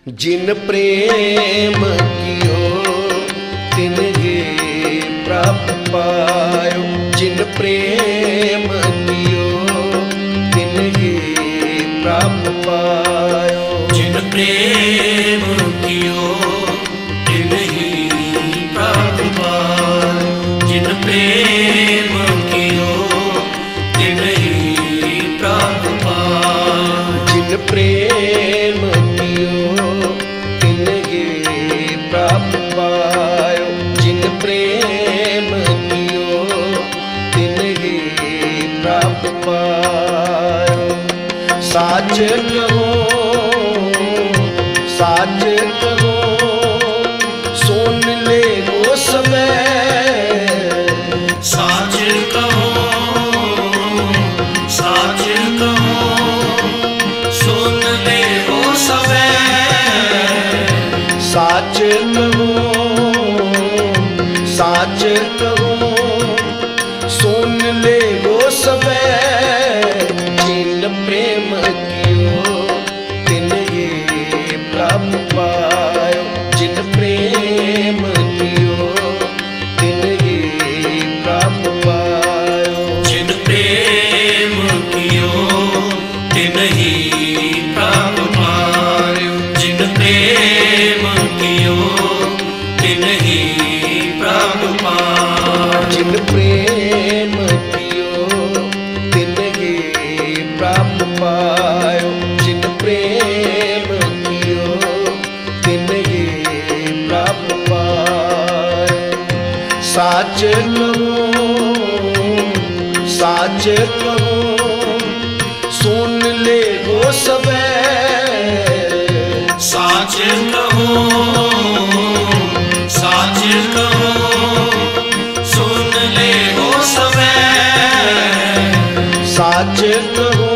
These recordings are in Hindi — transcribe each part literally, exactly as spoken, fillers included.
जिन प्रेम कियो तिन ही प्राप्त पायो। जिन प्रेम कियो तिन ही प्राप्त पायो। जिन प्रेम कियो तिन ही प्राप्त पायो। जिन प्रेम कियो तिन ही प्राप्त पायो। जिन प्रेम कियो तिन ही प्राप्त पायो। जिन प्रेम कियो तिन ही प्राप्त पायो। साच कहो साच कहो सुन ले वो समय। साच कहो साच कहो सुन ले वो समय। साच कहो साच कहो सुन ले वो समय। जिन प्रेम कियो तिन ही प्राप्त पायो। जिन प्रेम कियो तिन ही प्राप्त पायो। जिन प्रेम कियो तिन ही प्राप्त पायो। जिन प्रेम कियो तिन ही प्राप्त पायो। जिन प्रेम कियो तिन ही प्राप्त पायो। जिन प्रेम कियो तिन ही प्राप्त पायो। साच कहो साच कहो सुन ले वो समय। साच कहो साच कहो सुन ले वो समय। साच कहो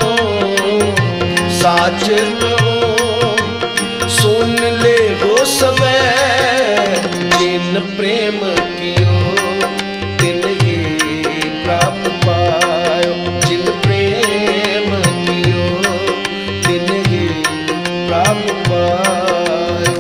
साच कहो सुन ले वो समय। जिन प्रेम कियो तिन ही प्राप्त पायो। जिन प्रेम कियो तिन ही प्राप्त पायो।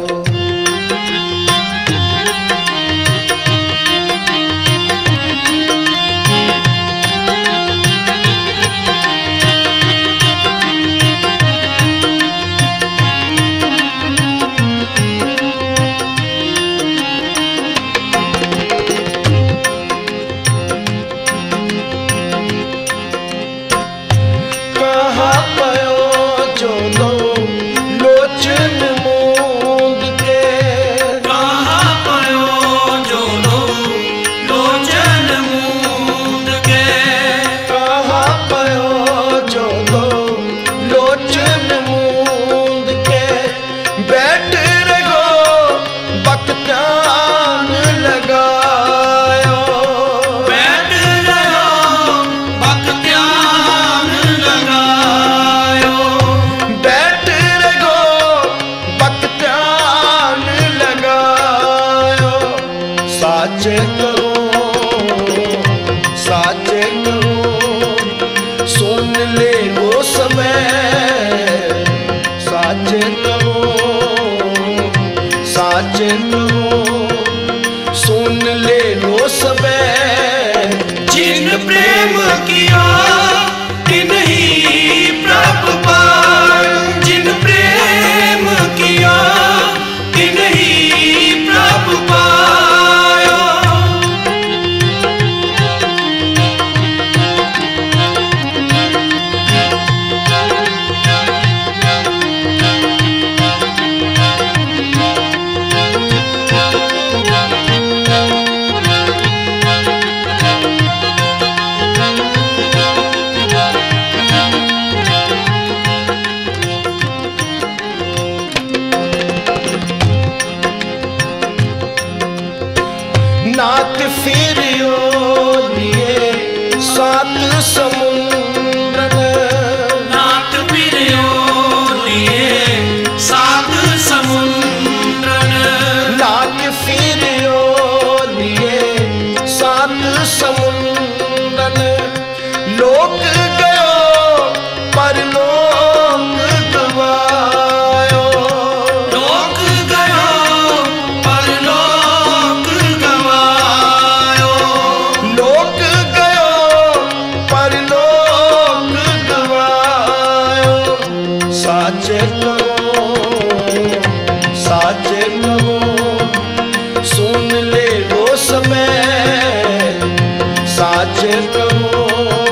कहा पयो जो दो लोचन मूंद के। कहा पयो जो लो लोचन मूंद के। कहा पयो जो दो लोचन मूंद के। बैठ रहो बख्तियान लगायो। बैठ रहो बख्तियान लगायो। बैठ रहो बख्तियान लगायो। साच कहो साच कहो सुन ले वो समय। साच कहो साच कहो सुन ले वो समय। जिन प्रेम किया तिन ही प्राप्त पायो। जिन प्रेम किया तिन ही प्राप्त पायो। साच कहो साच कहो सुन ले वो समय साच कहो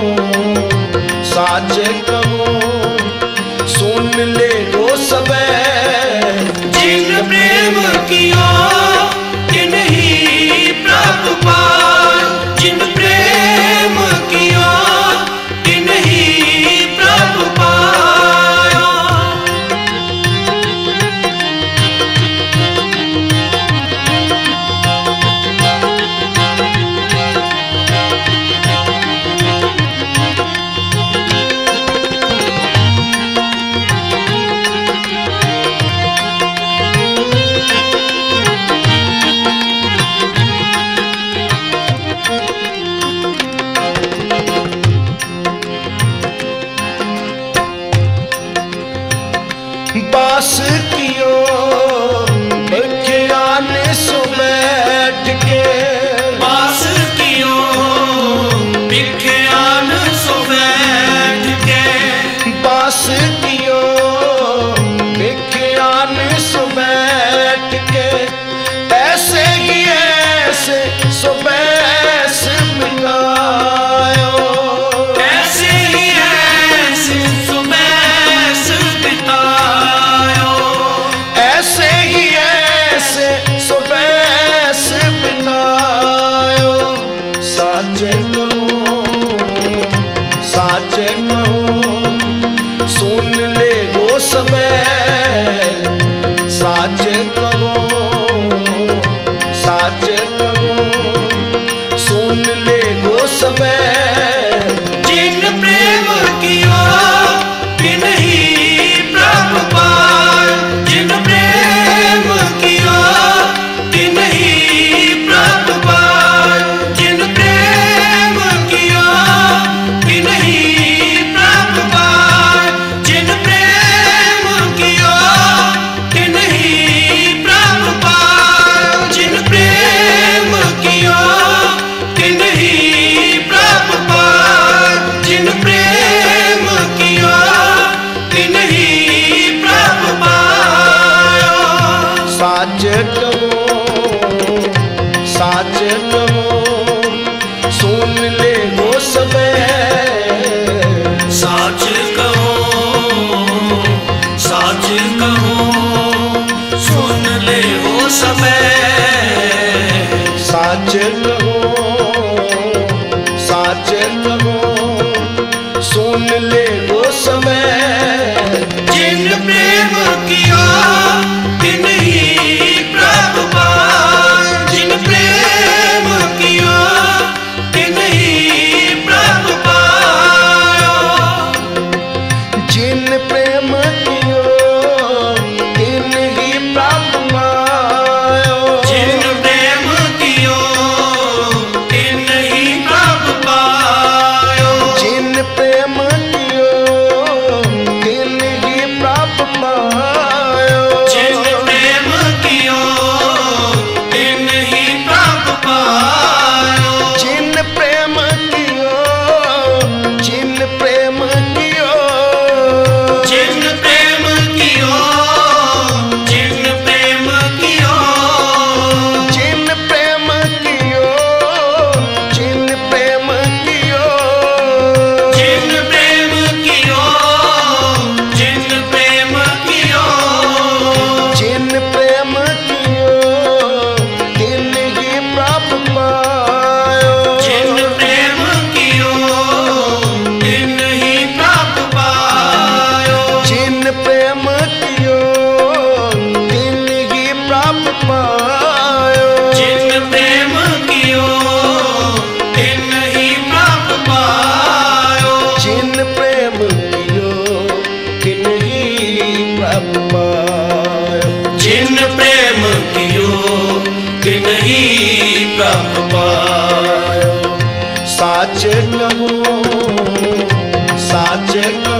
साच कहो सुन ले वो समय जिन प्रेम किया तिन ही प्रभु पाए जिन प्रेम किया तिन ही प्रभु पाया बास कियो बख्यान सो बैठ के बास कियो बिख्यान सो बैठ के बास कियो बख्यान सो बैठ के ऐसे ही ऐसे सो बैस मिटायो ऐसे ही ऐसे सो बैस बितायो ऐसे ही ऐसे सो बैस बितायो साच कहो साच कहो सुन ले वो समय साच कहो साच कहो सुन ले वो समय जिन प्रेम किया तिन ही प्रभु पाए जिन प्रेम किया तिन ही प्रभु पाए जिन प्रेम किया तिन ही प्रभु पाए जिन प्रेम किया तिन ही प्रभु पाए जिन प्रेम किया तिन ही प्रभु पाए जिन प्रेम किया तिन ही प्रभु पाया साच कहो साच कहो सुन ले वो समय साच कहो साच कहो सुन ले वो समय साच कहो साच कहो सुन ले वो समय जिन प्रेम किया तिन ही प्रभु पाए जिन प्रेम किया तिन ही प्रभु पाया जिन प्रेम कियो तिन ही प्रभु पायो जिन प्रेम कियो तिन ही प्रभु पायो जिन प्रेम कियो तिन ही प्रभु पायो जिन प्रेम कियो तिन ही प्रभु पायो जिन प्रेम कियो जिन प्रेम कियो जिन प्रेम कियो जिन प्रेम कियो जिन प्रेम कियो जिन प्रेम कियो जिन प्रेम कियो जिन प्रेम कियो जिन प्रेम कियो तिन ही प्रभु पायो जिन प्रेम कियो तिन ही प्रभु पायो जिन प्रेम कियो तिन ही प्रभु पायो जिन प्रेम कियो तिन ही प्रभु पायो जिन प्रेम कियो तिन ही प्रभु पायो जिन प्रेम कियो तिन ही प्रभु पायो साच कहो साच कहो